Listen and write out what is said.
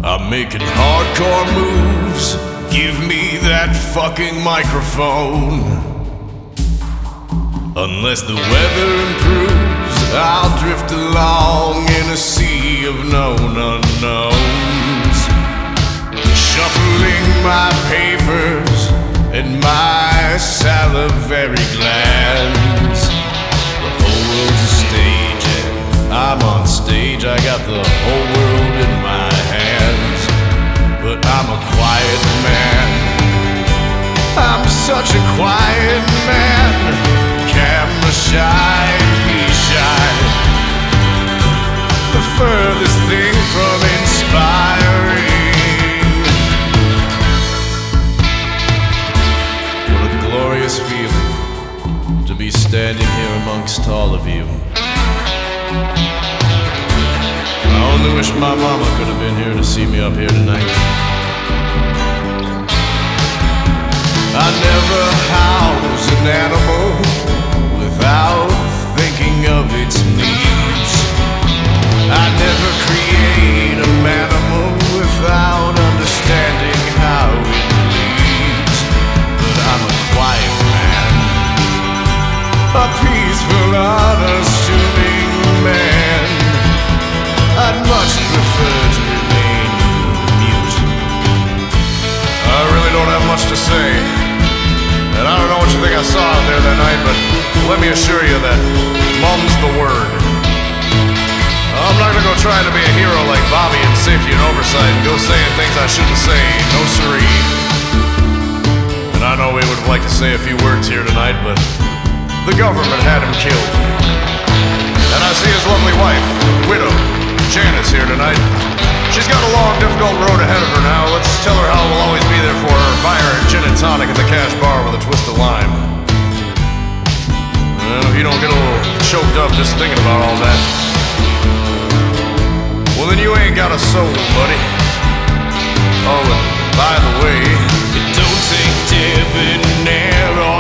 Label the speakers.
Speaker 1: I'm making hardcore moves. Give me that fucking microphone. Unless the weather improves, I'll drift along in a sea of known unknowns, shuffling my papers and my salivary glands. The whole world's a stage and I'm on stage. I got the whole world in my hands, but I'm a quiet man. I'm such a quiet man. Camera shy, be shy. The furthest thing from inspiring. What a glorious feeling to be standing here amongst all of you. I only wish my mama could have been here to see me up here tonight. I never house an animal without thinking of its needs. I never create a manimal without understanding how it bleeds. But I'm a quiet man, a peaceful, unassuming man. I'd much prefer to remain mute. I really don't have much to say, and I don't know what you think I saw out there that night, but let me assure you that mum's the word. I'm not gonna go trying to be a hero like Bobby in Safety and Oversight and go saying things I shouldn't say, no siree. And I know we would like to say a few words here tonight, but the government had him killed. And I see his lovely wife, widow, Janice, here tonight. She's got a long, difficult road ahead of her now. Let's tell her how we'll always be there for her. Buy her a gin and tonic at the Cash Bar with a twist of lime. And if you don't get a little choked up just thinking about all that, well then you ain't got a soul, buddy. Oh, and by the way, it don't take debonair